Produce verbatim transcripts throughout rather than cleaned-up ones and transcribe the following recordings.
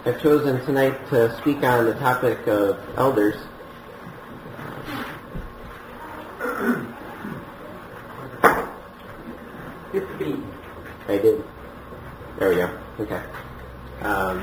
I've chosen tonight to speak on the topic of elders. fifteen. I did. There we go. Okay. Um,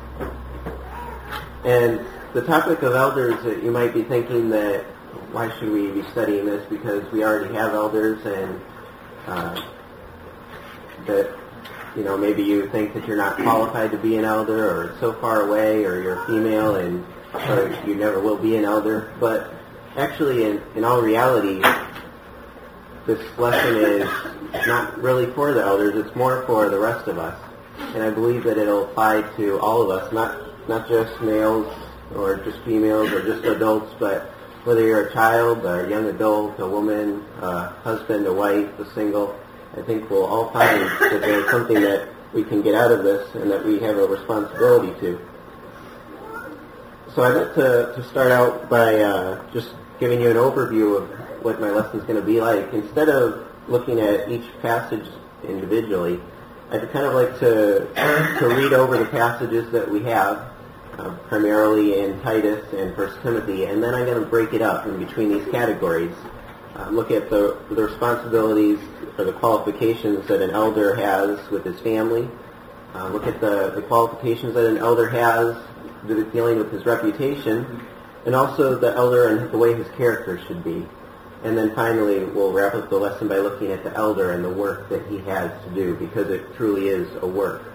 and the topic of elders, you might be thinking that why should we be studying this? Because we already have elders, and uh, that, you know, maybe you think that you're not qualified to be an elder, or it's so far away, or you're female and so you never will be an elder. But actually, in, in all reality, this lesson is not really for the elders, it's more for the rest of us. And I believe that it'll apply to all of us, not not just males or just females or just adults, but whether you're a child, a young adult, a woman, a husband, a wife, a single. I think we'll all find that there's something that we can get out of this and that we have a responsibility to. So I'd like to, to start out by uh, just giving you an overview of what my lesson is going to be like. Instead of looking at each passage individually, I'd kind of like to to read over the passages that we have, uh, primarily in Titus and First Timothy, and then I'm going to break it up in between these categories. Uh, look at the, the responsibilities or the qualifications that an elder has with his family. Uh, look at the, the qualifications that an elder has dealing with his reputation, and also the elder and the way his character should be. And then finally, we'll wrap up the lesson by looking at the elder and the work that he has to do, because it truly is a work.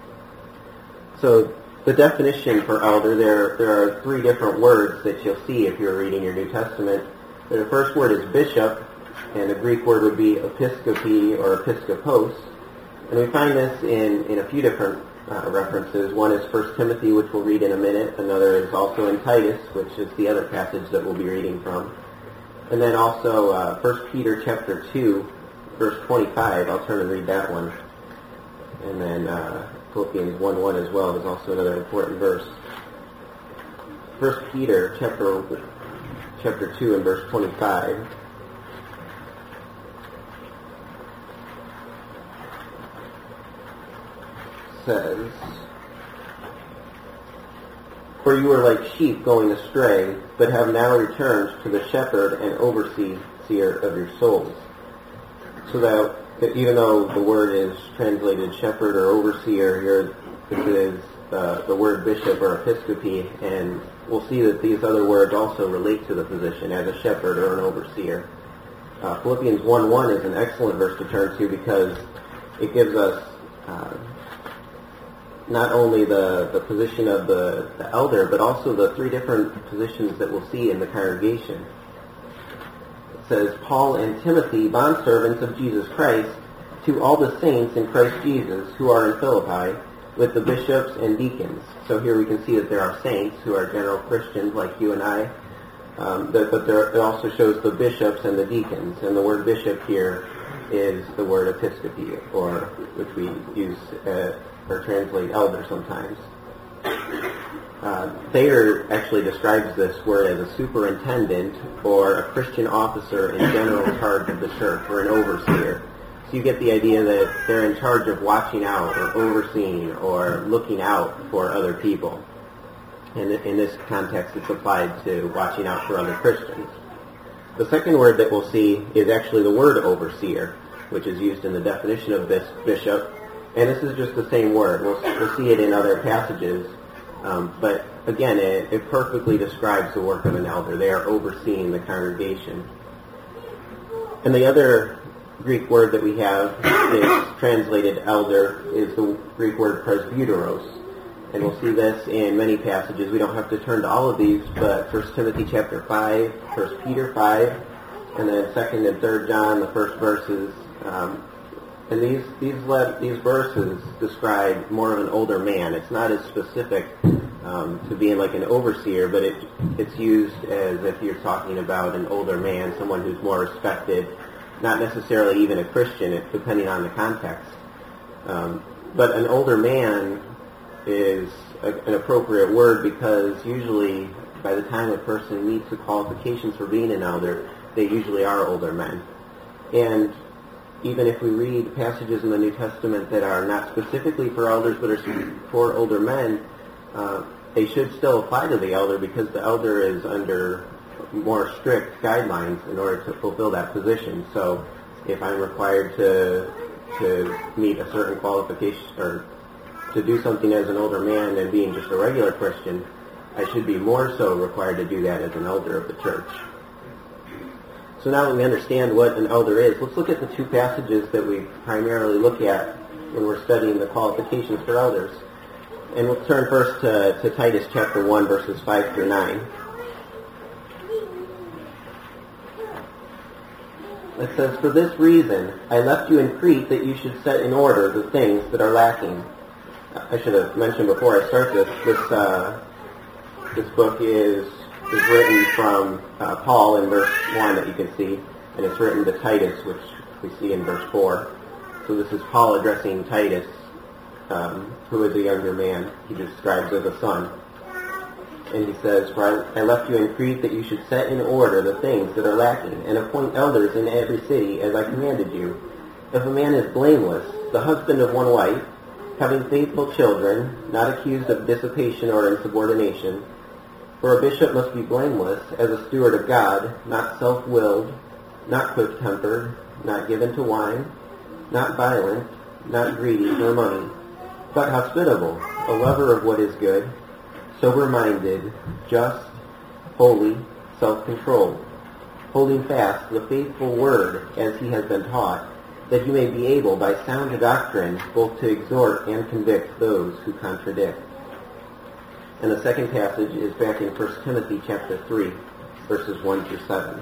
So the definition for elder, there, there are three different words that you'll see if you're reading your New Testament. The first word is bishop, and the Greek word would be episkopi or episkopos. And we find this in, in a few different uh, references. One is First Timothy, which we'll read in a minute. Another is also in Titus, which is the other passage that we'll be reading from. And then also uh, First Peter chapter two, verse twenty-five. I'll turn and read that one. And then uh, Philippians one one as well is also another important verse. First Peter chapter chapter two and verse twenty-five. Says, "For you are like sheep going astray, but have now returned to the shepherd and overseer of your souls." So that even though the word is translated shepherd or overseer here, this is uh, the word bishop or episcopi, and we'll see that these other words also relate to the position as a shepherd or an overseer. Uh, Philippians one one is an excellent verse to turn to because it gives us uh, not only the, the position of the, the elder, but also the three different positions that we'll see in the congregation. It says, "Paul and Timothy, bondservants of Jesus Christ, to all the saints in Christ Jesus who are in Philippi, with the bishops and deacons." So here we can see that there are saints who are general Christians like you and I, um, but, but there, it also shows the bishops and the deacons. And the word bishop here is the word episcopi, or which we use uh, or translate elder sometimes. Uh, Thayer actually describes this word as a superintendent or a Christian officer in general charge of the church, or an overseer. So you get the idea that they're in charge of watching out or overseeing or looking out for other people. And in this context, it's applied to watching out for other Christians. The second word that we'll see is actually the word overseer, which is used in the definition of this bishop. And this is just the same word. We'll, we'll see it in other passages. Um, but again, it, it perfectly describes the work of an elder. They are overseeing the congregation. And the other Greek word that we have is translated elder is the Greek word presbyteros. And we'll see this in many passages. We don't have to turn to all of these, but First Timothy chapter five, First Peter five, and then Second and Third John, the first verses. Um, And these these le- these verses describe more of an older man. It's not as specific um, to being like an overseer, but it it's used as if you're talking about an older man, someone who's more respected, not necessarily even a Christian, it, depending on the context. Um, but an older man is a, an appropriate word because usually by the time a person meets the qualifications for being an elder, they usually are older men. And even if we read passages in the New Testament that are not specifically for elders but are for older men, uh, they should still apply to the elder because the elder is under more strict guidelines in order to fulfill that position. So if I'm required to to meet a certain qualification or to do something as an older man than being just a regular Christian, I should be more so required to do that as an elder of the church. So now that we understand what an elder is, let's look at the two passages that we primarily look at when we're studying the qualifications for elders. And we'll turn first to, to Titus chapter one, verses five through nine. It says, "For this reason I left you in Crete, that you should set in order the things that are lacking." I should have mentioned before I start this, this, uh, this book is, is written from uh, Paul in verse one that you can see, and it's written to Titus, which we see in verse four. So this is Paul addressing Titus, um, who is a younger man. He describes as a son. And he says, "For I, I left you in Crete that you should set in order the things that are lacking, and appoint elders in every city as I commanded you. If a man is blameless, the husband of one wife, having faithful children, not accused of dissipation or insubordination. For a bishop must be blameless as a steward of God, not self-willed, not quick-tempered, not given to wine, not violent, not greedy for money, but hospitable, a lover of what is good, sober-minded, just, holy, self-controlled, holding fast the faithful word as he has been taught, that you may be able by sound doctrine both to exhort and convict those who contradict." And the second passage is back in First Timothy chapter three, verses one through seven.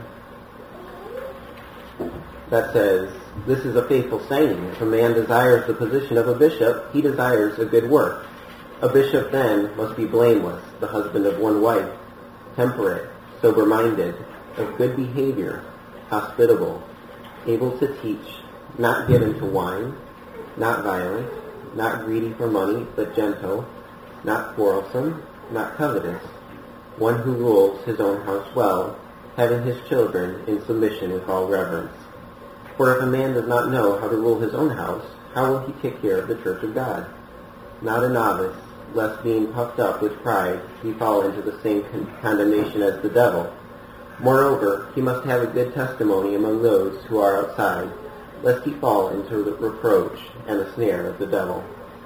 That says, "This is a faithful saying. If a man desires the position of a bishop, he desires a good work. A bishop then must be blameless, the husband of one wife, temperate, sober-minded, of good behavior, hospitable, able to teach, not given to wine, not violent, not greedy for money, but gentle, not quarrelsome, not covetous, one who rules his own house well, having his children in submission with all reverence. For if a man does not know how to rule his own house, how will he take care of the church of God? Not a novice, lest being puffed up with pride, he fall into the same con- condemnation as the devil. Moreover, he must have a good testimony among those who are outside, lest he fall into the reproach and the snare of the devil."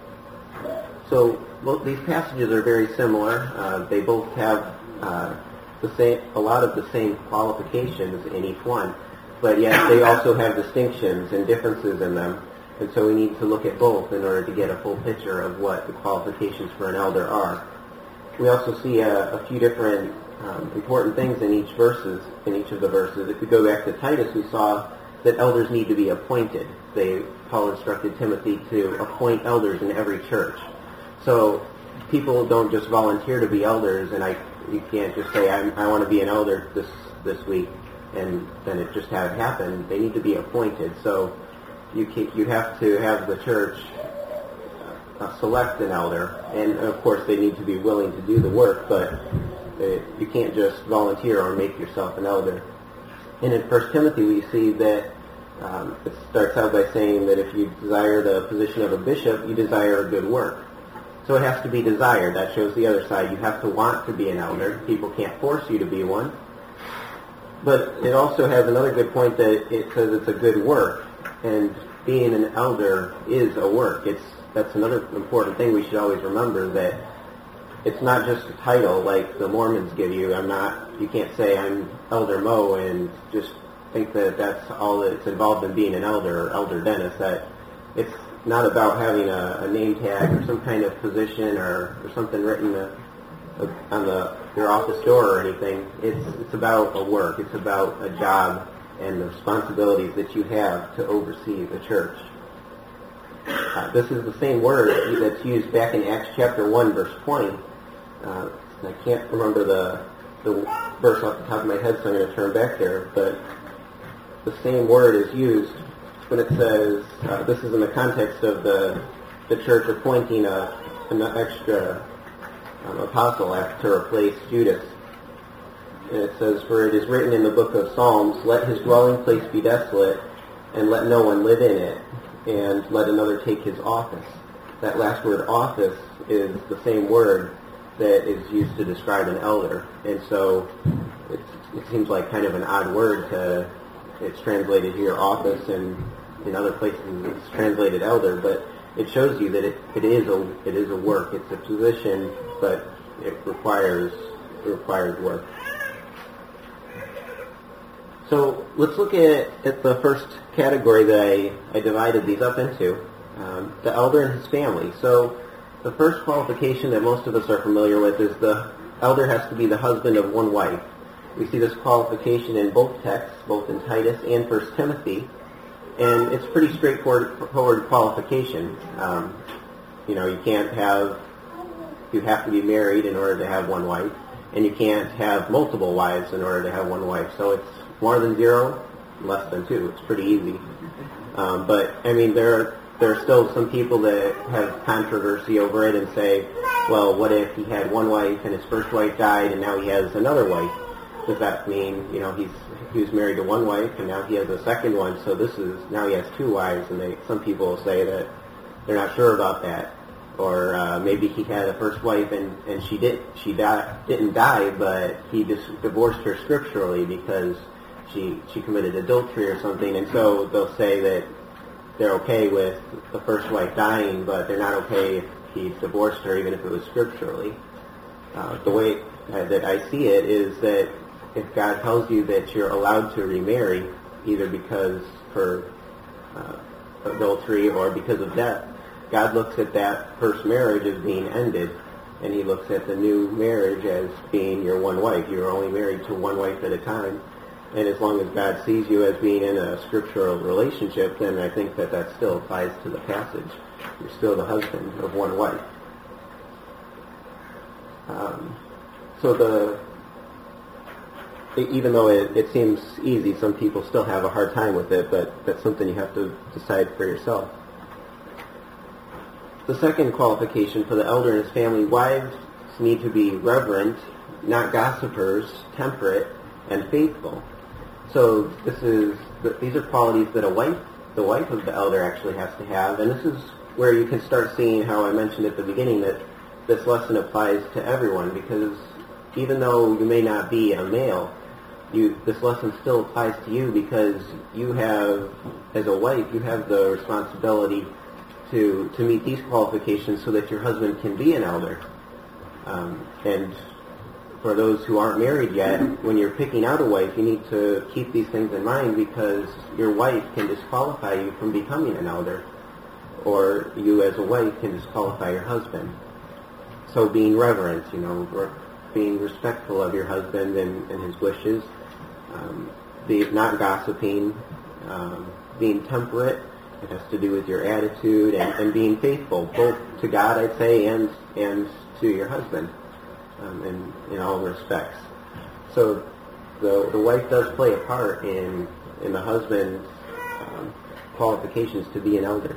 So well, these passages are very similar. Uh, they both have uh, the same, a lot of the same qualifications in each one, but yet they also have distinctions and differences in them. And so we need to look at both in order to get a full picture of what the qualifications for an elder are. We also see a, a few different um, important things in each verses, in each of the verses. If we go back to Titus, we saw that elders need to be appointed. They, Paul instructed Timothy to appoint elders in every church. So people don't just volunteer to be elders, and I you can't just say, I, I want to be an elder this this week, and then it just have it happen. They need to be appointed. So you can, you have to have the church uh, select an elder, and of course they need to be willing to do the work, but uh, you can't just volunteer or make yourself an elder. And in First Timothy we see that um, it starts out by saying that if you desire the position of a bishop, you desire a good work. So it has to be desired. That shows the other side. You have to want to be an elder. People can't force you to be one. But it also has another good point that it says it's a good work. And being an elder is a work. It's that's another important thing we should always remember, that it's not just a title like the Mormons give you. I'm not, you can't say I'm Elder Mo and just think that that's all that's involved in being an elder or Elder Dennis. That it's not about having a, a name tag or some kind of position or, or something written uh, on the your office door or anything. It's it's about a work. It's about a job and the responsibilities that you have to oversee the church. Uh, this is the same word that's used back in Acts chapter one, verse twenty. Uh, I can't remember the the verse off the top of my head, so I'm going to turn back there. But the same word is used when it says, uh, this is in the context of the the church appointing a, an extra um, apostle to replace Judas. And it says, "For it is written in the book of Psalms, let his dwelling place be desolate, and let no one live in it, and let another take his office." That last word, office, is the same word that is used to describe an elder. And so it, it seems like kind of an odd word to, it's translated here office, and in other places it's translated elder, but it shows you that it, it is a it is a work. It's a position, but it requires it requires work. So let's look at, at the first category that I, I divided these up into, um, the elder and his family. So the first qualification that most of us are familiar with is the elder has to be the husband of one wife. We see this qualification in both texts, both in Titus and First Timothy, and it's a pretty straightforward forward qualification. Um, you know, you can't have, you have to be married in order to have one wife, and you can't have multiple wives in order to have one wife. So it's more than zero, less than two. It's pretty easy. Um, but, I mean, there are, there are still some people that have controversy over it and say, well, what if he had one wife and his first wife died and now he has another wife? Does that mean, you know, he's he was married to one wife and now he has a second one, so this is, now he has two wives, and they, some people say that they're not sure about that. Or uh, maybe he had a first wife and, and she did she di- didn't die, but he just divorced her scripturally because she she committed adultery or something, and so they'll say that they're okay with the first wife dying, but they're not okay if he divorced her, even if it was scripturally. Uh, the way uh, that I see it is that if God tells you that you're allowed to remarry, either because for uh, adultery or because of death, God looks at that first marriage as being ended, and he looks at the new marriage as being your one wife. You're only married to one wife at a time. And as long as God sees you as being in a scriptural relationship, then I think that that still applies to the passage. You're still the husband of one wife. Um, so the even though it, it seems easy, some people still have a hard time with it, but that's something you have to decide for yourself. The second qualification for the elder and his family, wives need to be reverent, not gossipers, temperate, and faithful. So this is these are qualities that a wife, the wife of the elder, actually has to have, and this is where you can start seeing how I mentioned at the beginning that this lesson applies to everyone, because even though you may not be a male, you this lesson still applies to you, because you have, as a wife, you have the responsibility to to meet these qualifications so that your husband can be an elder. Um, and for those who aren't married yet, when you're picking out a wife, you need to keep these things in mind, because your wife can disqualify you from becoming an elder, or you as a wife can disqualify your husband. So being reverent, you know, re- being respectful of your husband and, and his wishes, um, be, not gossiping, um, being temperate. It has to do with your attitude, and, and being faithful, both to God, I'd say, and and to your husband. Um, in, in all respects. So the the wife does play a part in in the husband's um, qualifications to be an elder.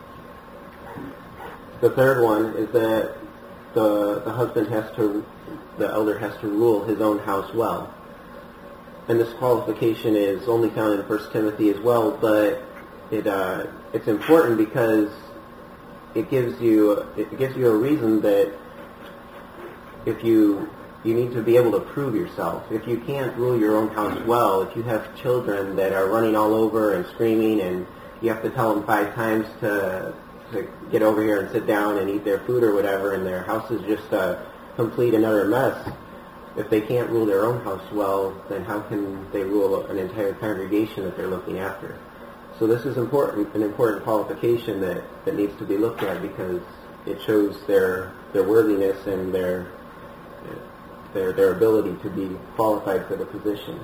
The third one is that the the husband has to, the elder has to rule his own house well. And this qualification is only found in First Timothy as well, but it uh, it's important because it gives you it gives you a reason that if you you need to be able to prove yourself. If you can't rule your own house well, if you have children that are running all over and screaming, and you have to tell them five times to to get over here and sit down and eat their food or whatever, and their house is just a complete and utter mess, if they can't rule their own house well, then how can they rule an entire congregation that they're looking after? So this is important, an important qualification that, that needs to be looked at, because it shows their their worthiness and their their their ability to be qualified for the position.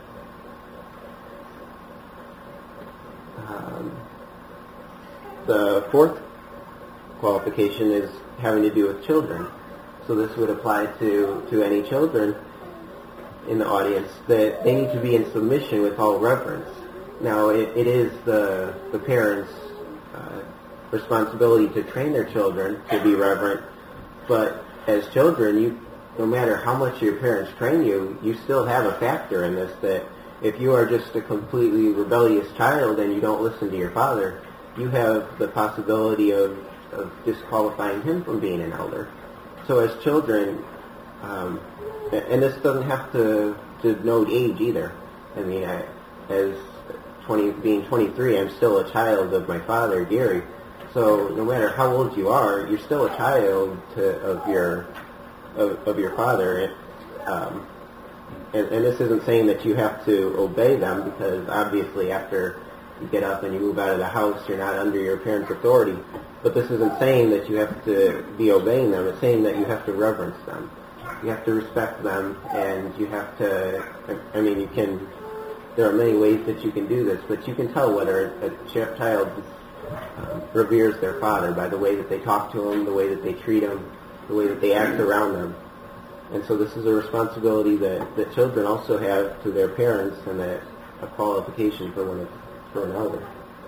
Um, the fourth qualification is having to do with children. So this would apply to, to any children in the audience, that they need to be in submission with all reverence. Now, it, it is the the parents' uh, responsibility to train their children to be reverent, but as children, you no matter how much your parents train you, you still have a factor in this, that if you are just a completely rebellious child and you don't listen to your father, you have the possibility of, of disqualifying him from being an elder. so as children, um, and this doesn't have to denote age either. I mean, I, as twenty, being twenty-three, I'm still a child of my father, Gary. So no matter how old you are, you're still a child to, of your of, of your father. And, um, and, and this isn't saying that you have to obey them, because obviously after you get up and you move out of the house, you're not under your parents' authority. But this isn't saying that you have to be obeying them. It's saying that you have to reverence them. You have to respect them, and you have to, I mean, you can, there are many ways that you can do this, but you can tell whether a ch- child um, reveres their father by the way that they talk to him, the way that they treat him, the way that they act around them. And so this is a responsibility that, that children also have to their parents, and that a qualification for, one, for an elder.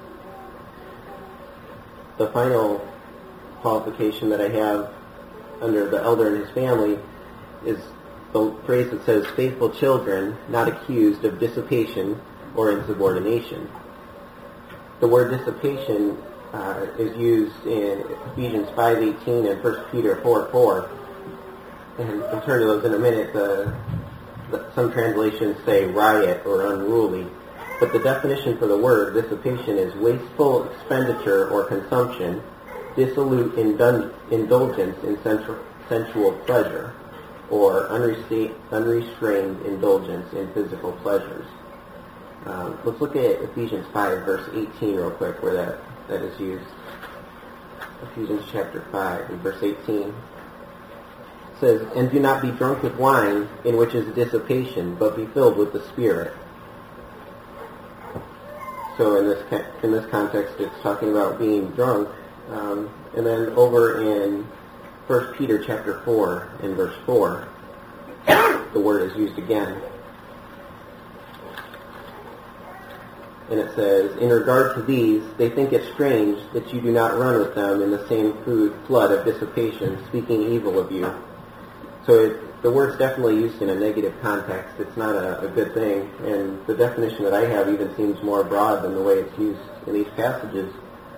The final qualification that I have under the elder and his family is the phrase that says, faithful children, not accused of dissipation or insubordination. The word dissipation uh, is used in Ephesians five eighteen and First Peter four four. And we'll turn to those in a minute. The, the, some translations say riot or unruly. But the definition for the word dissipation is wasteful expenditure or consumption, dissolute indul- indulgence in sensual, sensual pleasure, or unrestra- unrestrained indulgence in physical pleasures. Um, let's look at Ephesians five, verse eighteen real quick, where that, that is used. Ephesians chapter five, and verse eighteen. It says, and do not be drunk with wine, in which is dissipation, but be filled with the Spirit. So in this in this context, it's talking about being drunk. Um, and then over in First Peter chapter four, in verse four, the word is used again. And it says, in regard to these, they think it strange that you do not run with them in the same food, flood of dissipation, speaking evil of you. So it, the word's definitely used in a negative context. It's not a, a good thing. And the definition that I have even seems more broad than the way it's used in these passages.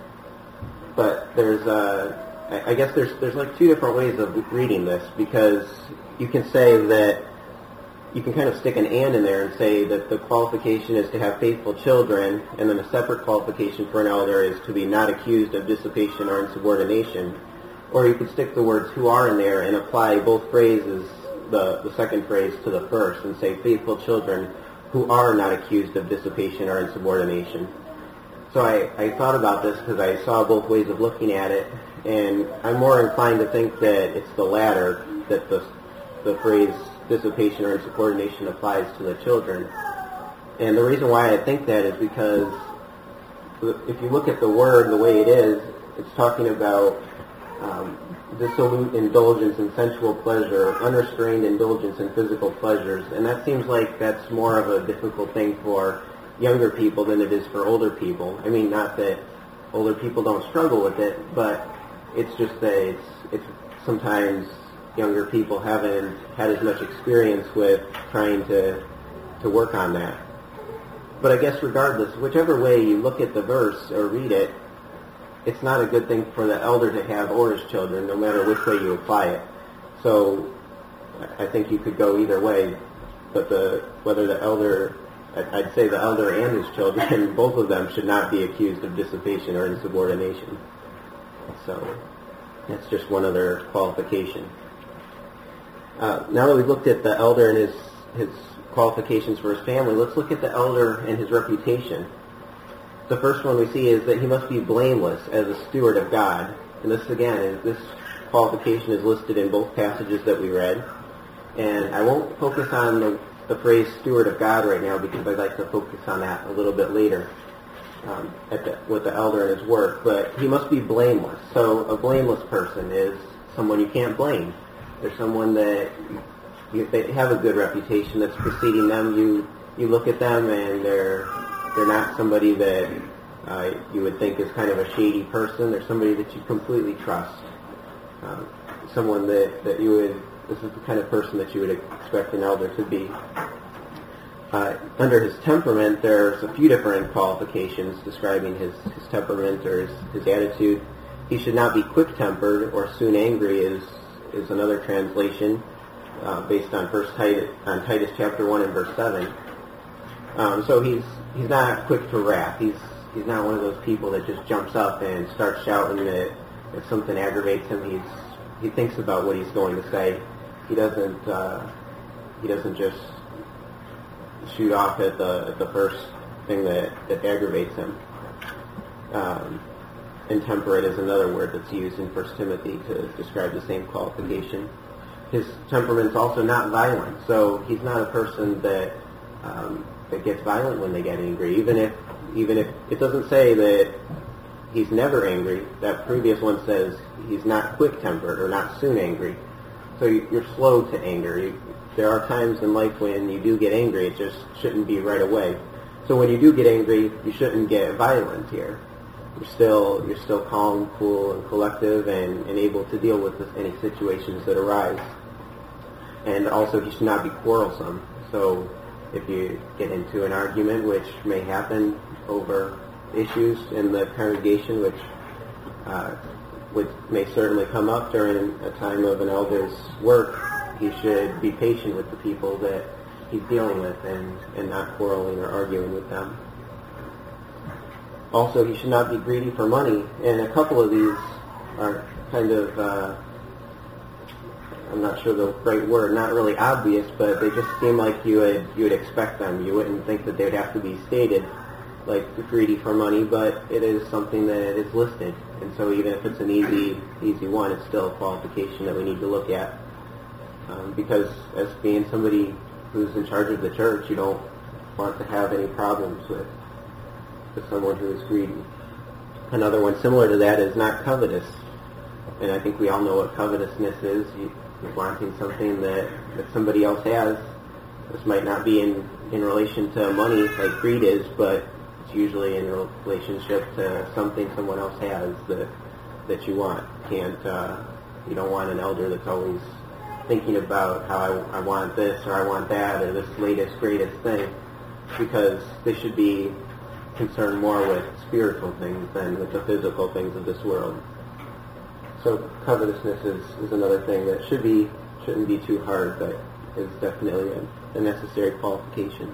But there's, uh, I guess there's there's like two different ways of reading this, because you can say that, you can kind of stick an and in there and say that the qualification is to have faithful children, and then a separate qualification for an elder is to be not accused of dissipation or insubordination. Or you could stick the words who are in there and apply both phrases, the, the second phrase to the first, and say faithful children who are not accused of dissipation or insubordination. So I, I thought about this because I saw both ways of looking at it, and I'm more inclined to think that it's the latter, that the, the phrase dissipation or insubordination applies to the children. And the reason why I think that is because if you look at the word the way it is, it's talking about Um, dissolute indulgence in sensual pleasure, unrestrained indulgence in physical pleasures, and that seems like that's more of a difficult thing for younger people than it is for older people. I mean, not that older people don't struggle with it, but it's just that it's, it's sometimes younger people haven't had as much experience with trying to to work on that. But I guess regardless, whichever way you look at the verse or read it, it's not a good thing for the elder to have or his children, no matter which way you apply it. So I think you could go either way, but the whether the elder, I'd say the elder and his children, both of them should not be accused of dissipation or insubordination. So that's just one other qualification. Uh, now that we've looked at the elder and his, his qualifications for his family, let's look at the elder and his reputation. The first one we see is that he must be blameless as a steward of God. And this, again, is this qualification is listed in both passages that we read. And I won't focus on the, the phrase steward of God right now, because I'd like to focus on that a little bit later um, at the, with the elder and his work. But he must be blameless. So a blameless person is someone you can't blame. They're someone that you, they have a good reputation that's preceding them. You you look at them and they're They're not somebody that uh, you would think is kind of a shady person. They're somebody that you completely trust. Um, someone that, that you would, this is the kind of person that you would expect an elder to be. Uh, under his temperament, there's a few different qualifications describing his, his temperament or his, his attitude. He should not be quick-tempered or soon angry, as, is another translation uh, based on First Titus, on Titus chapter one and verse seven. Um, so he's he's not quick to wrath. He's he's not one of those people that just jumps up and starts shouting that if something aggravates him, he's he thinks about what he's going to say. He doesn't uh, he doesn't just shoot off at the at the first thing that, that aggravates him. Um, intemperate is another word that's used in First Timothy to describe the same qualification. His temperament's also not violent, so he's not a person that um, that gets violent when they get angry. Even if even if it doesn't say that he's never angry, that previous one says he's not quick-tempered or not soon angry. So you're slow to anger. You, there are times in life when you do get angry, it just shouldn't be right away. So when you do get angry, you shouldn't get violent here. You're still you're still calm, cool, and collective, and, and able to deal with this, any situations that arise. And also, he should not be quarrelsome. So if you get into an argument, which may happen over issues in the congregation, which uh, which may certainly come up during a time of an elder's work, he should be patient with the people that he's dealing with and, and not quarreling or arguing with them. Also, he should not be greedy for money, and a couple of these are kind of, uh, I'm not sure the right word, not really obvious, but they just seem like you would, you would expect them. You wouldn't think that they would have to be stated, like greedy for money, but it is something that is listed. And so even if it's an easy easy one, it's still a qualification that we need to look at. Um, because as being somebody who's in charge of the church, you don't want to have any problems with, with someone who is greedy. Another one similar to that is not covetous. And I think we all know what covetousness is. You, you're wanting something that, that somebody else has. This might not be in, in relation to money like greed is, but it's usually in relationship to something someone else has that that you want. Can't uh, you don't want an elder that's always thinking about how I, I want this or I want that or this latest, greatest thing, because they should be concerned more with spiritual things than with the physical things of this world. So covetousness is, is another thing that should be shouldn't be too hard, but is definitely a, a necessary qualification.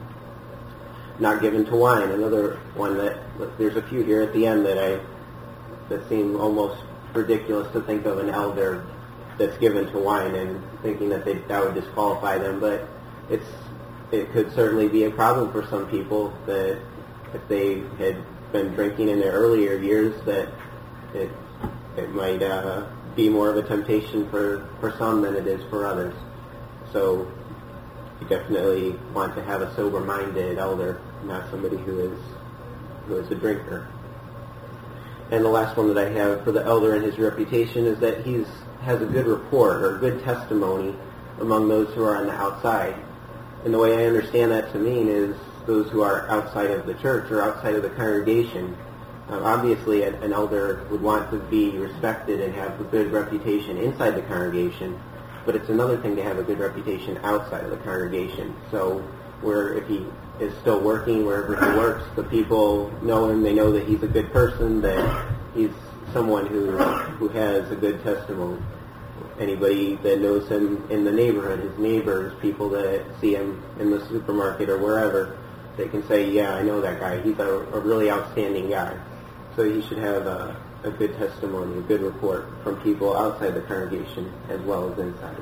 Not given to wine, another one that, there's a few here at the end that I that seem almost ridiculous to think of an elder that's given to wine and thinking that they, that would disqualify them, but it's it could certainly be a problem for some people that if they had been drinking in their earlier years, that it it might uh, be more of a temptation for, for some than it is for others. So you definitely want to have a sober-minded elder, not somebody who is who is a drinker. And the last one that I have for the elder and his reputation is that he's has a good report or good testimony among those who are on the outside. And the way I understand that to mean is those who are outside of the church or outside of the congregation. Uh, obviously, an, an elder would want to be respected and have a good reputation inside the congregation, but it's another thing to have a good reputation outside of the congregation. So where if he is still working wherever he works, the people know him, they know that he's a good person, that he's someone who who has a good testimony. Anybody that knows him in the neighborhood, his neighbors, people that see him in the supermarket or wherever, they can say, yeah, I know that guy. He's a, a really outstanding guy. So he should have a, a good testimony, a good report from people outside the congregation as well as inside.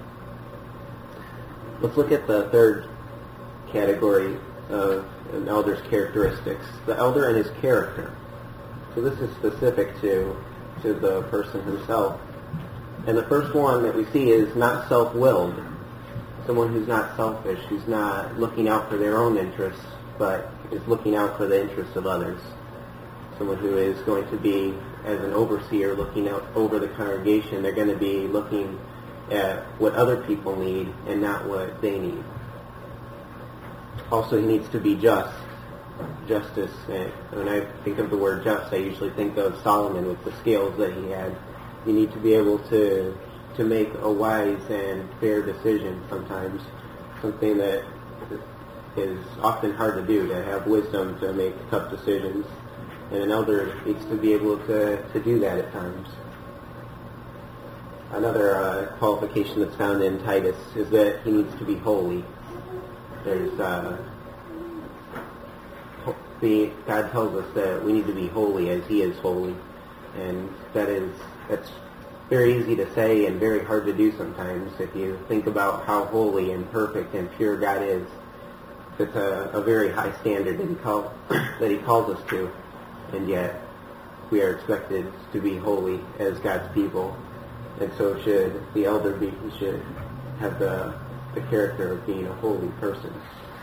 Let's look at the third category of an elder's characteristics, the elder and his character. So this is specific to, to the person himself. And the first one that we see is not self-willed. Someone who's not selfish, who's not looking out for their own interests, but is looking out for the interests of others. Someone who is going to be, as an overseer, looking out over the congregation. They're going to be looking at what other people need and not what they need. Also, he needs to be just. Justice. When I think of the word just, I usually think of Solomon with the scales that he had. You need to be able to to make a wise and fair decision sometimes, something that is often hard to do, to have wisdom to make tough decisions. And an elder needs to be able to, to do that at times. another uh, qualification that's found in Titus is that he needs to be holy. There's uh, the God tells us that we need to be holy as He is holy, and that is that's very easy to say and very hard to do sometimes. If you think about how holy and perfect and pure God is, it's a, a very high standard that He call, that He calls us to, and yet we are expected to be holy as God's people, and so should the elder be. He should have the the character of being a holy person.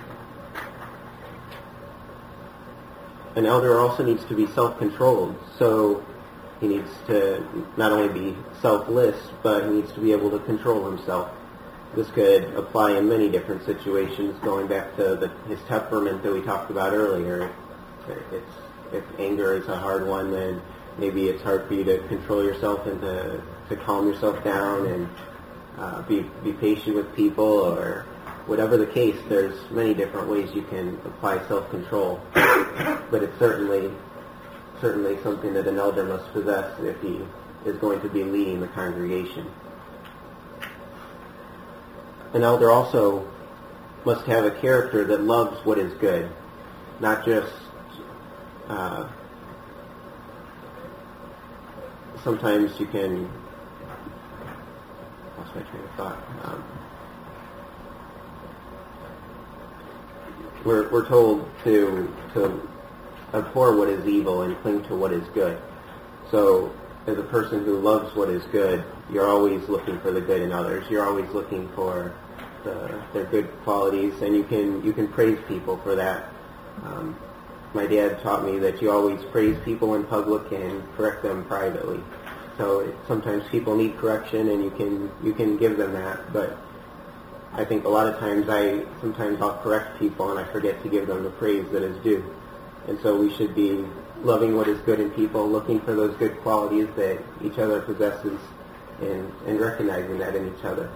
An elder also needs to be self-controlled, so he needs to not only be selfless, but he needs to be able to control himself. This could apply in many different situations, going back to the, his temperament that we talked about earlier. It's, if anger is a hard one, then maybe it's hard for you to control yourself and to, to calm yourself down and uh, be, be patient with people, or whatever the case. There's many different ways you can apply self-control, but it's certainly certainly something that an elder must possess if he is going to be leading the congregation. An elder also must have a character that loves what is good, not just uh, sometimes you can lost my train of thought. Um, we're we're told to to abhor what is evil and cling to what is good. So as a person who loves what is good, you're always looking for the good in others. You're always looking for the, their good qualities, and you can you can praise people for that. Um, my dad taught me that you always praise people in public and correct them privately. So it, sometimes people need correction, and you can you can give them that. But I think a lot of times I sometimes I'll correct people and I forget to give them the praise that is due. And so we should be loving what is good in people, looking for those good qualities that each other possesses, and, and recognizing that in each other.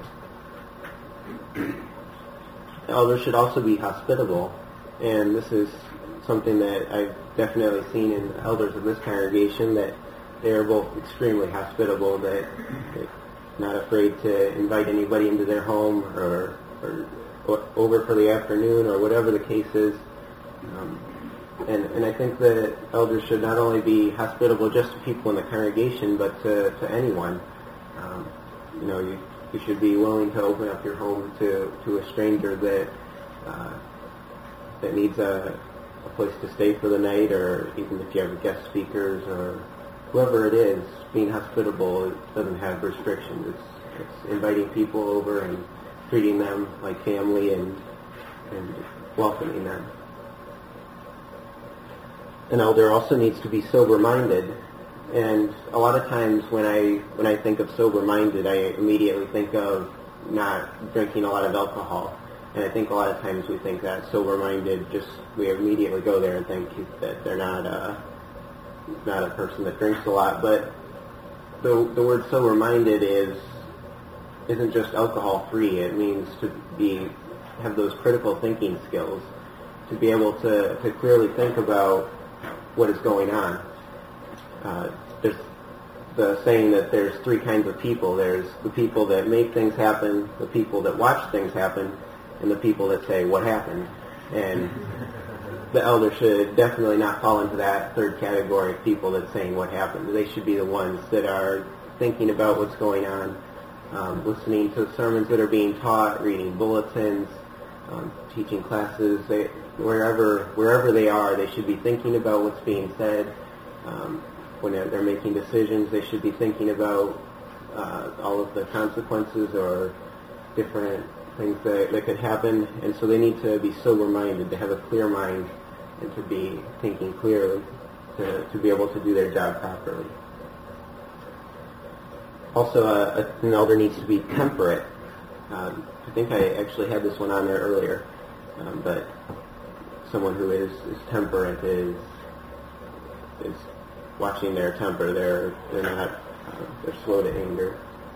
Elders should also be hospitable, and this is something that I've definitely seen in elders of this congregation, that they are both extremely hospitable, that they're not afraid to invite anybody into their home or, or, or over for the afternoon or whatever the case is. Um, And, and I think that elders should not only be hospitable just to people in the congregation, but to, to anyone. Um, you know, you, you should be willing to open up your home to, to a stranger that uh, that needs a, a place to stay for the night, or even if you have guest speakers or whoever it is. Being hospitable doesn't have restrictions. It's, it's inviting people over and treating them like family and and welcoming them. An elder also needs to be sober-minded, and a lot of times when I when I think of sober-minded, I immediately think of not drinking a lot of alcohol, and I think a lot of times we think that sober-minded, just we immediately go there and think that they're not a not a person that drinks a lot. But the the word sober-minded is isn't just alcohol-free. It means to be have those critical thinking skills, to be able to, to clearly think about what is going on. Uh, there's the saying that there's three kinds of people. There's the people that make things happen, the people that watch things happen, and the people that say, what happened? And the elder should definitely not fall into that third category of people that's saying what happened. They should be the ones that are thinking about what's going on, um, listening to sermons that are being taught, reading bulletins, um, teaching classes. They, Wherever wherever they are, they should be thinking about what's being said. Um, when they're, they're making decisions, they should be thinking about uh, all of the consequences or different things that, that could happen. And so they need to be sober-minded, to have a clear mind, and to be thinking clearly, to, to be able to do their job properly. Also, uh, an elder needs to be temperate. Um, I think I actually had this one on there earlier, um, but someone who is, is temperate is is watching their temper. They're they're not uh, they're slow to anger.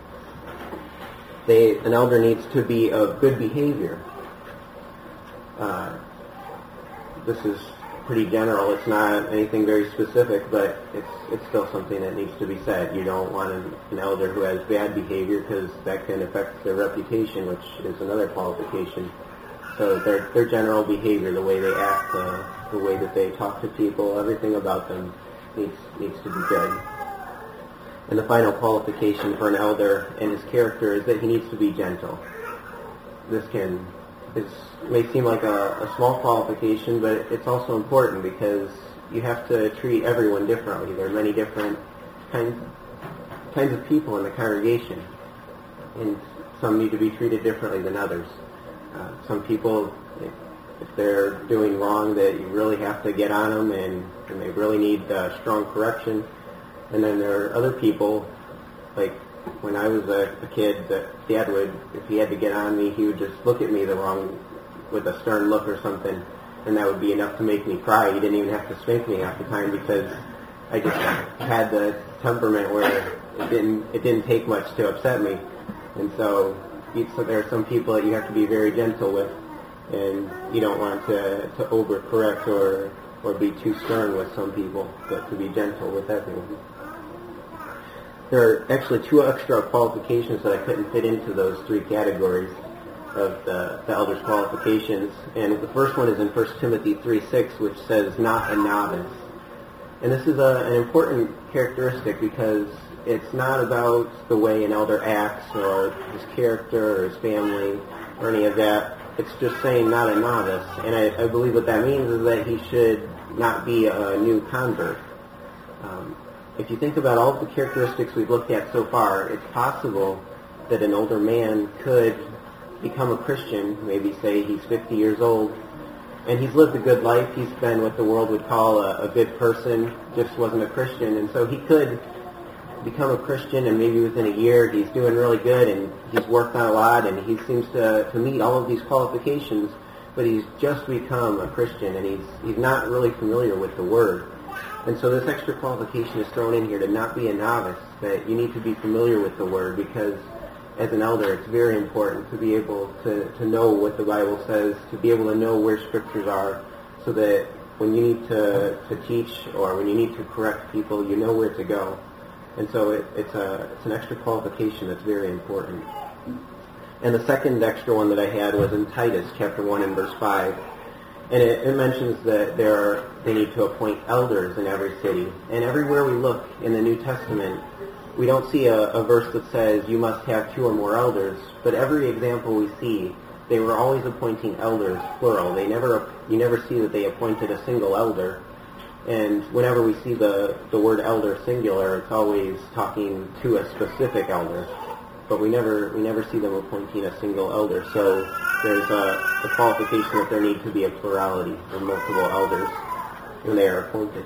They an elder needs to be of good behavior. Uh, this is pretty general. It's not anything very specific, but it's it's still something that needs to be said. You don't want an, an elder who has bad behavior, because that can affect their reputation, which is another qualification. So their their general behavior, the way they act, uh, the way that they talk to people, everything about them needs needs to be good. And the final qualification for an elder and his character is that he needs to be gentle. This can is may seem like a, a small qualification, but it's also important, because you have to treat everyone differently. There are many different kinds kinds of people in the congregation, and some need to be treated differently than others. Uh, some people, if, if they're doing wrong, that you really have to get on them, and, and they really need uh, strong correction. And then there are other people, like when I was a, a kid, that Dad would, if he had to get on me, he would just look at me the wrong, with a stern look or something, and that would be enough to make me cry. He didn't even have to spank me half the time, because I just had the temperament where it didn't it didn't take much to upset me. And so, so there are some people that you have to be very gentle with, and you don't want to, to overcorrect or or be too stern with some people, but to be gentle with everyone. There are actually two extra qualifications that I couldn't fit into those three categories of the, the elder's qualifications. And the first one is in First Timothy three six, which says, not a novice. And this is a, an important characteristic, because it's not about the way an elder acts or his character or his family or any of that. It's just saying not a novice. And I, I believe what that means is that he should not be a new convert. Um, if you think about all of the characteristics we've looked at so far, it's possible that an older man could become a Christian, maybe say he's fifty years old, and he's lived a good life. He's been what the world would call a, a good person, just wasn't a Christian. And so he could become a Christian, and maybe within a year he's doing really good, and he's worked on a lot, and he seems to, to meet all of these qualifications, but he's just become a Christian, and he's he's not really familiar with the Word. And so this extra qualification is thrown in here to not be a novice, that you need to be familiar with the Word, because as an elder it's very important to be able to, to know what the Bible says, to be able to know where Scriptures are, so that when you need to, to teach or when you need to correct people, you know where to go. And so it, it's a it's an extra qualification that's very important. And the second extra one that I had was in Titus chapter one and verse five. And it, it mentions that there are, they need to appoint elders in every city. And everywhere we look in the New Testament, we don't see a, a verse that says you must have two or more elders. But every example we see, they were always appointing elders, plural. They never you never see that they appointed a single elder. And whenever we see the, the word elder singular, it's always talking to a specific elder. But we never we never see them appointing a single elder. So there's a, a qualification that there need to be a plurality of multiple elders when they are appointed.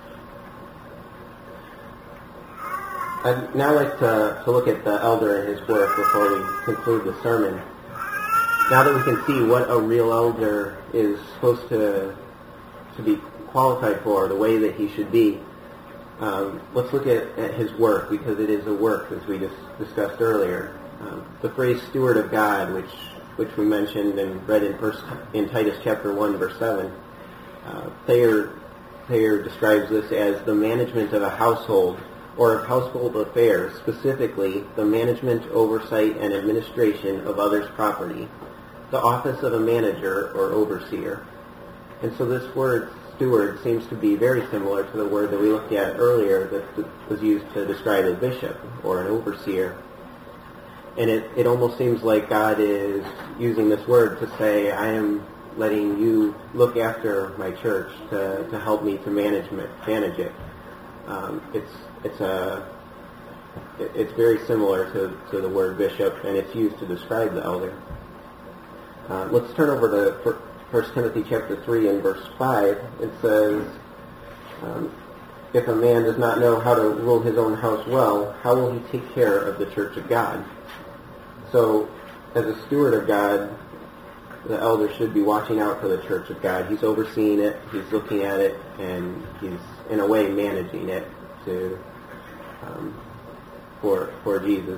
I'd now like to, to look at the elder and his work before we conclude the sermon. Now that we can see what a real elder is supposed to to be qualified for, the way that he should be, um, let's look at, at his work, because it is a work, as we just discussed earlier. Um, the phrase steward of God, which which we mentioned and read in first in Titus chapter one, verse seven, uh, Thayer, Thayer describes this as the management of a household or of household affairs, specifically the management, oversight, and administration of others' property, the office of a manager or overseer. And so this word steward seems to be very similar to the word that we looked at earlier that was used to describe a bishop or an overseer. And it, it almost seems like God is using this word to say, I am letting you look after my church, to, to help me to manage, manage it. Um, it's it's a it's very similar to, to the word bishop, and it's used to describe the elder. Uh, let's turn over to First Timothy chapter three and verse five. It says, um, if a man does not know how to rule his own house well, how will he take care of the church of God? So, as a steward of God, the elder should be watching out for the church of God. He's overseeing it, he's looking at it, and he's, in a way, managing it to um, for for Jesus.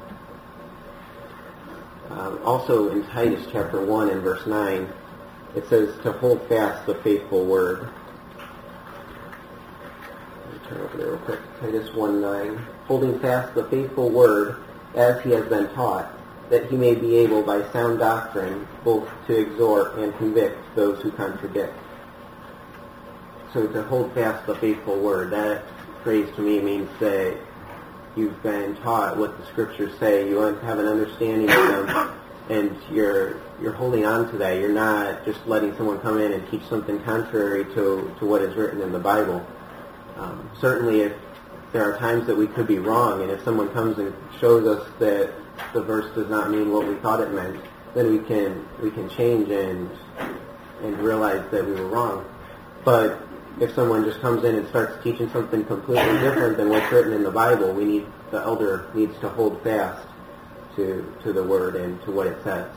Um, also, in Titus chapter one and verse nine, it says to hold fast the faithful word. there real quick. Titus one nine. Holding fast the faithful word as he has been taught, that he may be able by sound doctrine both to exhort and convict those who contradict. So to hold fast the faithful word, that phrase to me means that you've been taught what the scriptures say, you have an understanding of them, and you're you're holding on to that. You're not just letting someone come in and teach something contrary to, to what is written in the Bible. Um, certainly if there are times that we could be wrong, and if someone comes and shows us that the verse does not mean what we thought it meant, then we can we can change and and realize that we were wrong. But if someone just comes in and starts teaching something completely different than what's written in the Bible, we need the elder needs to hold fast to to the word and to what it says.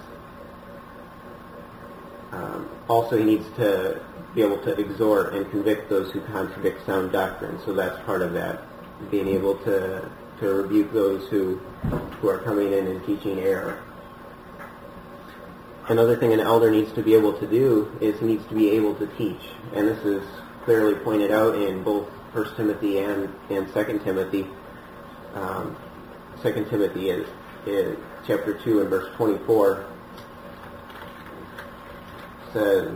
Um, also, he needs to be able to exhort and convict those who contradict sound doctrine. So that's part of that, being able to to rebuke those who who are coming in and teaching error. Another thing an elder needs to be able to do is he needs to be able to teach, and this is clearly pointed out in both First Timothy and and Second Timothy. Um, Second Timothy is, is chapter two and verse twenty-four. Says,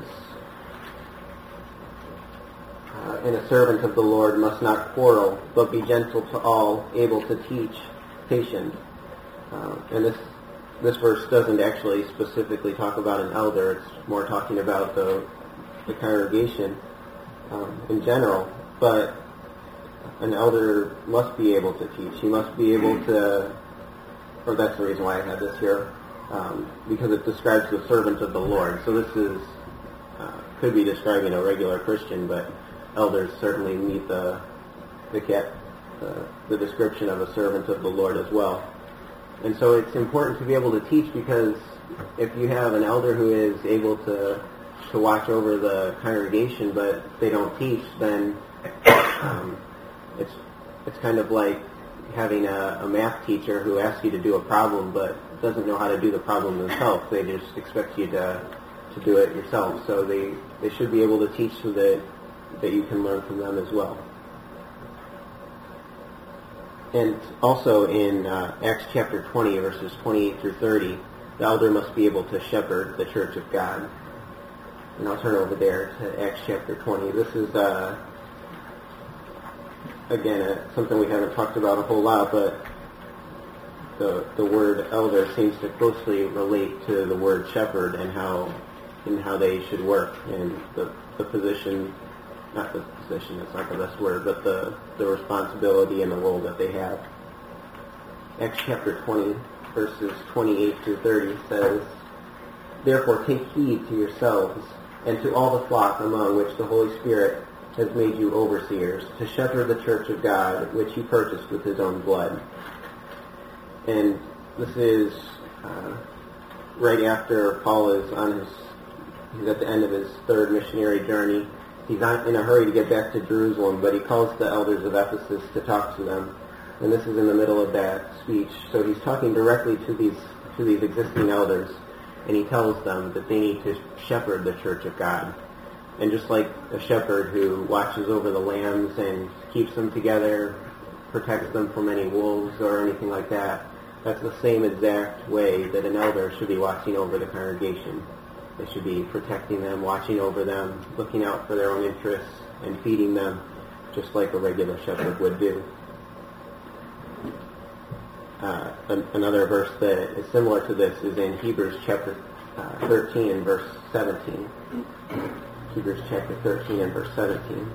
uh, and a servant of the Lord must not quarrel, but be gentle to all, able to teach, patient. Uh, and this this verse doesn't actually specifically talk about an elder. It's more talking about the the congregation um, in general. But an elder must be able to teach. He must be able to, or that's the reason why I had this here. Um, because it describes the servant of the Lord. So this is uh, could be describing a regular Christian, but elders certainly meet the the, cat, uh, the description of a servant of the Lord as well. And so it's important to be able to teach, because if you have an elder who is able to to watch over the congregation, but they don't teach, then um, it's it's kind of like having a, a math teacher who asks you to do a problem, but doesn't know how to do the problem themselves. They just expect you to to do it yourself. So they, they should be able to teach so that, that you can learn from them as well. And also in uh, Acts chapter twenty, verses twenty-eight through thirty, the elder must be able to shepherd the church of God. And I'll turn over there to Acts chapter twenty. This is, uh, again, uh, something we haven't talked about a whole lot, but the the word elder seems to closely relate to the word shepherd and how and how they should work, and the, the position, not the position, that's not the best word, but the, the responsibility and the role that they have. Acts chapter twenty, verses twenty-eight through thirty says, "Therefore take heed to yourselves and to all the flock among which the Holy Spirit has made you overseers, to shepherd the church of God, which he purchased with his own blood." And this is uh, right after Paul is on his, he's at the end of his third missionary journey. He's not in a hurry to get back to Jerusalem, but he calls the elders of Ephesus to talk to them. And this is in the middle of that speech. So he's talking directly to these to these existing elders, and he tells them that they need to shepherd the church of God. And just like a shepherd who watches over the lambs and keeps them together, protects them from any wolves or anything like that, that's the same exact way that an elder should be watching over the congregation. They should be protecting them, watching over them, looking out for their own interests, and feeding them just like a regular shepherd would do. Uh, an- another verse that is similar to this is in Hebrews chapter uh, thirteen and verse seventeen. Hebrews chapter thirteen and verse seventeen.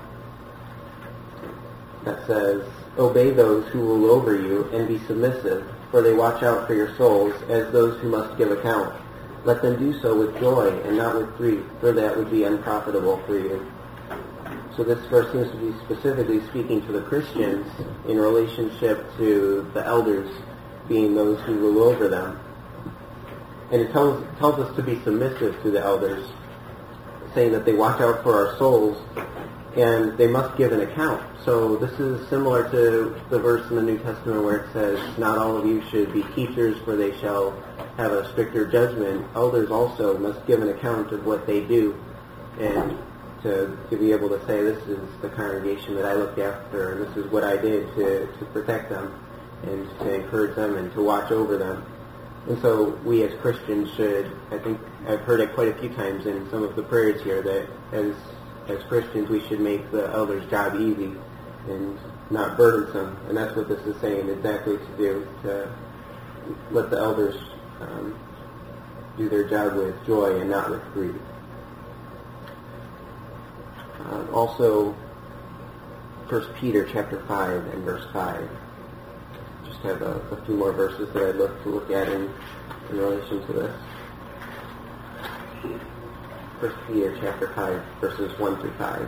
That says, "Obey those who rule over you and be submissive, for they watch out for your souls as those who must give account. Let them do so with joy and not with grief, for that would be unprofitable for you." So this verse seems to be specifically speaking to the Christians in relationship to the elders being those who rule over them. And it tells, tells us to be submissive to the elders, saying that they watch out for our souls and they must give an account. So this is similar to the verse in the New Testament where it says, "Not all of you should be teachers, for they shall have a stricter judgment." Elders also must give an account of what they do. And to, to be able to say, this is the congregation that I looked after, and this is what I did to, to protect them, and to encourage them, and to watch over them. And so we as Christians should, I think I've heard it quite a few times in some of the prayers here, that as as Christians we should make the elders' job easy and not burdensome. And that's what this is saying exactly to do, to let the elders um, do their job with joy and not with grief. Uh, also, First Peter chapter five and verse five. Just have a, a few more verses that I'd love to look at in, in relation to this. First Peter chapter five, verses one through five.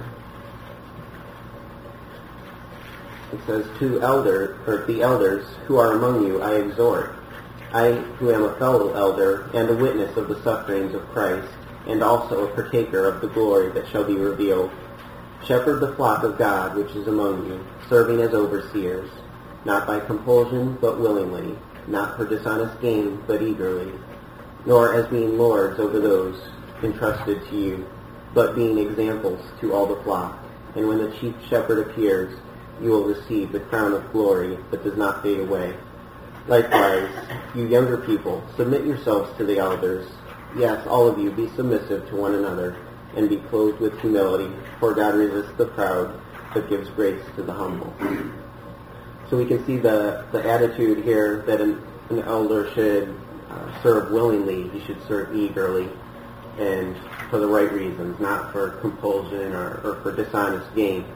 It says, "To elder, or the elders who are among you, I exhort, I who am a fellow elder and a witness of the sufferings of Christ, and also a partaker of the glory that shall be revealed. Shepherd the flock of God which is among you, serving as overseers, not by compulsion, but willingly, not for dishonest gain, but eagerly, nor as being lords over those entrusted to you, but being examples to all the flock. And when the chief shepherd appears, you will receive the crown of glory that does not fade away. Likewise, you younger people, submit yourselves to the elders. Yes, all of you, be submissive to one another, and be clothed with humility, for God resists the proud, but gives grace to the humble." So we can see the, the attitude here that an, an elder should uh, serve willingly. He should serve eagerly and for the right reasons, not for compulsion or, or for dishonest gain.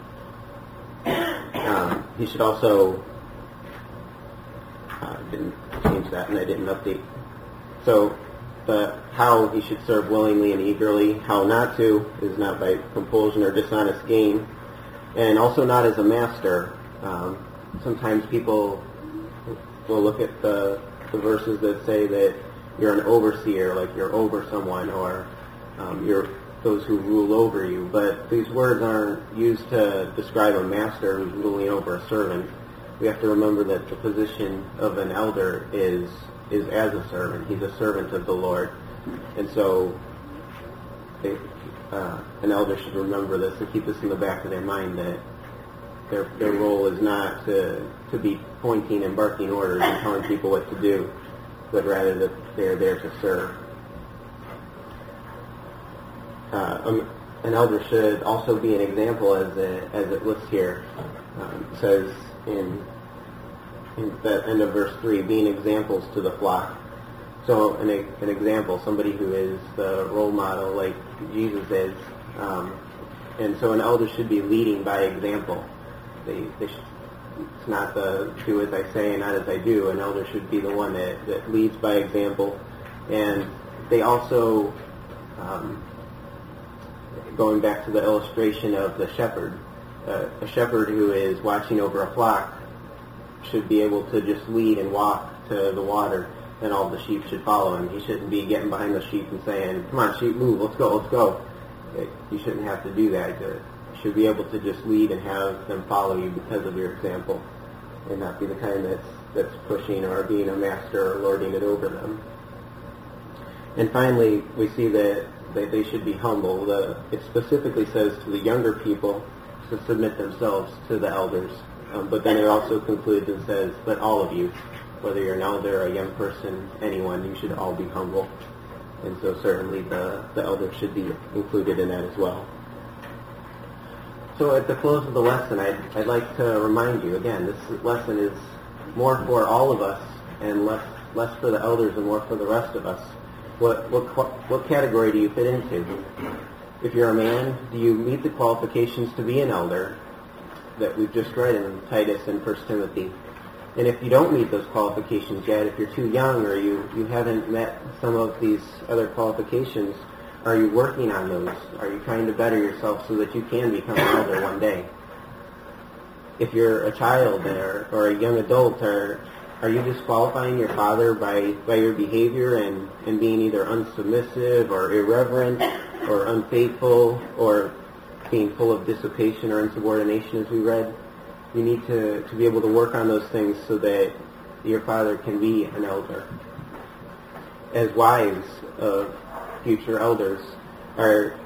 Um, he should also, uh, didn't change that and I didn't update. So the how he should serve willingly and eagerly, how not to, is not by compulsion or dishonest gain, and also not as a master. Um, sometimes people will look at the, the verses that say that you're an overseer, like you're over someone, or um, you're those who rule over you. But these words aren't used to describe a master who's ruling over a servant. We have to remember that the position of an elder is is as a servant. He's a servant of the Lord. And so they, uh, an elder should remember this and keep this in the back of their mind, that their their role is not to, to be pointing and barking orders and telling people what to do, but rather that they're there to serve. Uh, um, an elder should also be an example, as it, as it lists here. Um, it says in in the end of verse three, being examples to the flock. So an, an example, somebody who is the role model like Jesus is. Um, and so an elder should be leading by example. They, they should, it's not the do as I say and not as I do. An elder should be the one that, that leads by example. And they also, um, going back to the illustration of the shepherd, uh, a shepherd who is watching over a flock should be able to just lead and walk to the water, and all the sheep should follow him. He shouldn't be getting behind the sheep and saying, "Come on, sheep, move, let's go, let's go." You shouldn't have to do that. You should be able to just lead and have them follow you because of your example, and not be the kind that's, that's pushing or being a master or lording it over them. And finally, we see that, that they should be humble. The, it specifically says to the younger people to submit themselves to the elders. Um, but then it also concludes and says, "But all of you, whether you're an elder, a young person, anyone, you should all be humble." And so certainly the, the elder should be included in that as well. So at the close of the lesson, I'd, I'd like to remind you, again, this lesson is more for all of us and less less for the elders and more for the rest of us. What, what, what category do you fit into? If you're a man, do you meet the qualifications to be an elder that we've just read in Titus and First Timothy? And if you don't meet those qualifications yet, if you're too young or you, you haven't met some of these other qualifications, are you working on those? Are you trying to better yourself so that you can become an elder one day? If you're a child or, or a young adult, are, are you disqualifying your father by, by your behavior and, and being either unsubmissive or irreverent or unfaithful or being full of dissipation or insubordination, as we read? You need to, to be able to work on those things so that your father can be an elder. As wives of future elders, are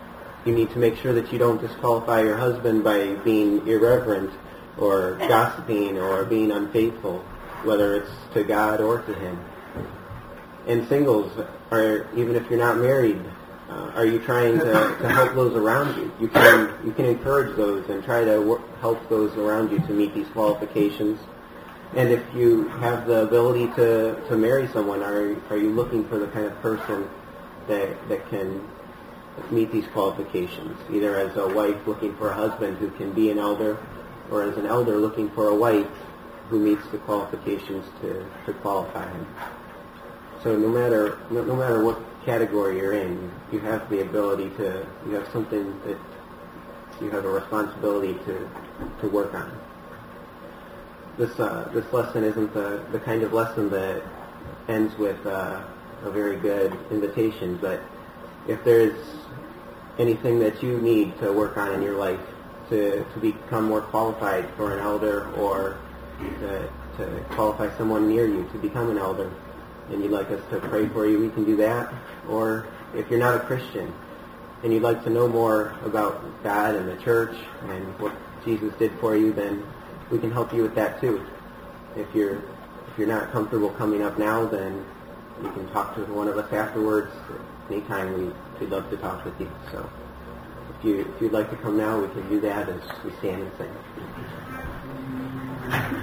you need to make sure that you don't disqualify your husband by being irreverent or gossiping or being unfaithful, whether it's to God or to him. And singles, are, even if you're not married, uh, are you trying to, to help those around you? You can you can encourage those and try to work, help those around you to meet these qualifications. And if you have the ability to, to marry someone, are are you looking for the kind of person that that can meet these qualifications, either as a wife looking for a husband who can be an elder, or as an elder looking for a wife who meets the qualifications to, to qualify him. So no matter no, no matter what category you're in, you have the ability to, you have something that you have a responsibility to, to work on. This uh, this lesson isn't the, the kind of lesson that ends with uh, a very good invitation, but if there's anything that you need to work on in your life to, to become more qualified for an elder, or to, to qualify someone near you to become an elder, and you'd like us to pray for you, we can do that. Or if you're not a Christian and you'd like to know more about God and the church and what Jesus did for you, then we can help you with that too. If you're if you're not comfortable coming up now, then you can talk to one of us afterwards. Anytime, we, we'd love to talk with you. So if you if you'd like to come now, we can do that as we stand and sing.